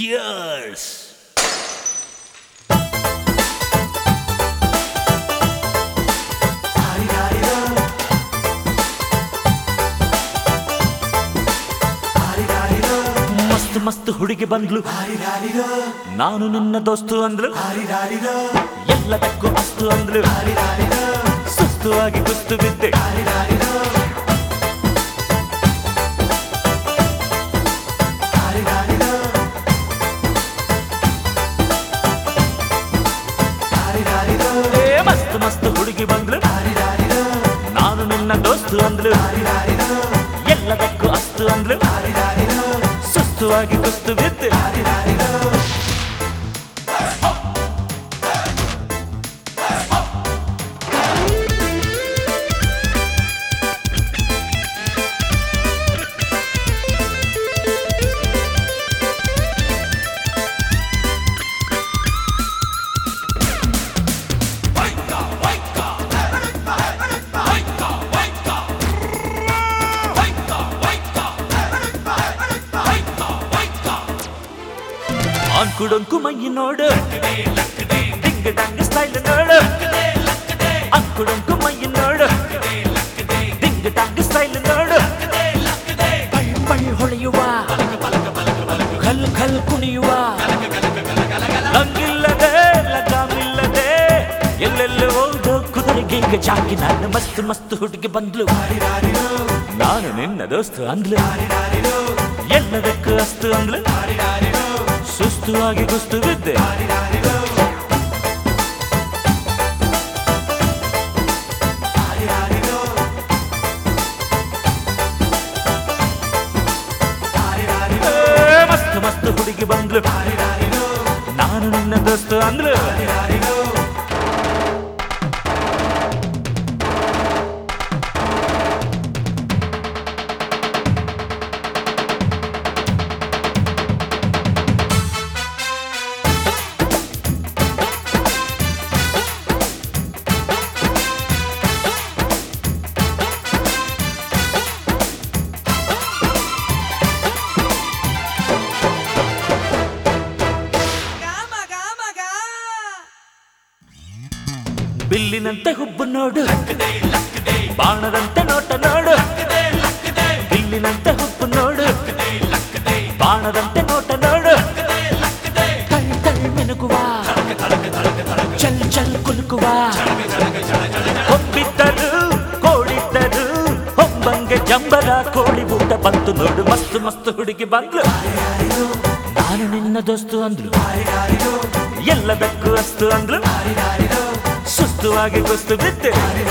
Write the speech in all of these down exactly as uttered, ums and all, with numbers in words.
Cheers! ಮಸ್ತ್ ಮಸ್ತ್ ಹುಡುಗಿ ಬಂದ್ಲು, ನಾನು ನಿನ್ನ ದೋಸ್ತು ಅಂದ್ಲು, ಎಲ್ಲದಕ್ಕೂ ಅಸ್ತು ಅಂದ್ಲು, ಸುಸ್ತು ಆಗಿ ಕುಸ್ತು ಬಿದ್ದೆ. ಮಸ್ತ್ ಮಸ್ತ್ ಹುಡುಗಿ ಬಂದ್ಲು, ನಾನು ನಿನ್ನ ದೋಸ್ತು ಅಂದ್ಲು, ಎಲ್ಲದಕ್ಕೂ ಅಸ್ತು ಅಂದ್ಲು, ಸುಸ್ತುವಾಗಿ ಕುಸ್ತು ಬಿದ್ದೆ. ಅಂಕುಡೊಂಕು ಮೈ ನೋಡು, ಡಿಂಗ್ ಡಂಗ್ ಸ್ಟೈಲ್ ನೋಡು, ಅಂಕುಡೊಂಕು ಮೈ ನೋಡು, ಡಿಂಗ್ ಡಂಗ್ ಸ್ಟೈಲ್ ನೋಡು, ಪಳ್ ಪಳ್ ಹೊಳೆಯುವ, ಖಲ್ ಖಲ್ ಕುಣಿಯುವ, ಲಂಗಿಲ್ಲದೆ ಲಗಾಮಿಲ್ಲದೆ ಎಲ್ಲೆಲ್ಲೋ ಹೋದೋ ಕುದುರೆಗೆ ಈಗ ಜಾಕಿ. ನಾನು ಮಸ್ತ್ ಮಸ್ತ್ ಹುಡುಗಿ ಬಂದ್ಲು, ನಾನು ನಿನ್ನ ದೋಸ್ತು ಅಂದ್ಲು, ಎಲ್ಲದಕ್ಕೂ ಅಸ್ತು ಅಂದ್ಲು, ಸುಸ್ತು ಆಗಿ ಕುಸ್ತು ಬಿದ್ದೆ. ಮಸ್ತ್ ಮಸ್ತ್ ಹುಡುಗಿ ಬಂದ್ಲು, ನಾನು ನಿನ್ನ ದೋಸ್ತು ಅಂದ್ಲು. ಬಿಲ್ಲಿನಂತೆ ಹುಬ್ಬು ನೋಡು, ಬಾಣದಂತೆ ನೋಟ ನೋಡು, ಬಿಲ್ಲಿನಂತೆ ಹುಬ್ಬು ನೋಡು, ಬಾಣದಂತೆ ನೋಟ ನೋಡು, ತಳ್ ತಳ್ ಮಿನುಗುವ, ಚಲ್ ಚಲ್ ಕುಲುಕುವ, ಹೊಬ್ಬಿದ್ದರು ಕೋಳಿದ್ದರು ಹೊಂಬಂಗೆ ಜಂಬರ ಕೋಳಿ ಊಟ ಬಂತು ನೋಡು. ಮಸ್ತ್ ಮಸ್ತ್ ಹುಡುಗಿ ಬಂದ್ಲು, ನಾನು ನಿನ್ನ ದೋಸ್ತು ಅಂದ್ಲು, ಎಲ್ಲದಕ್ಕೂ ಅಸ್ತು ಅಂದ್ಲು, ಸುಸ್ತು ಆಗಿ ಕುಸ್ತು ಬಿದ್ದೆ.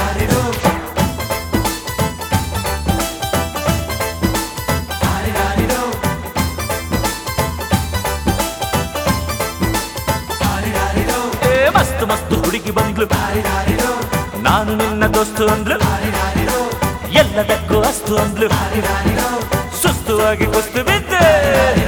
ಮಸ್ತ್ ಮಸ್ತ್ ಹುಡುಗಿ ಬಂದ್ಲು, ನಾನು ನಿನ್ನ ದೋಸ್ತು ಅಂದ್ಲು, ಎಲ್ಲದಕ್ಕೂ ಅಸ್ತು ಅಂದ್ಲು, ಸುಸ್ತು ಆಗಿ ಕುಸ್ತು ಬಿದ್ದೆ.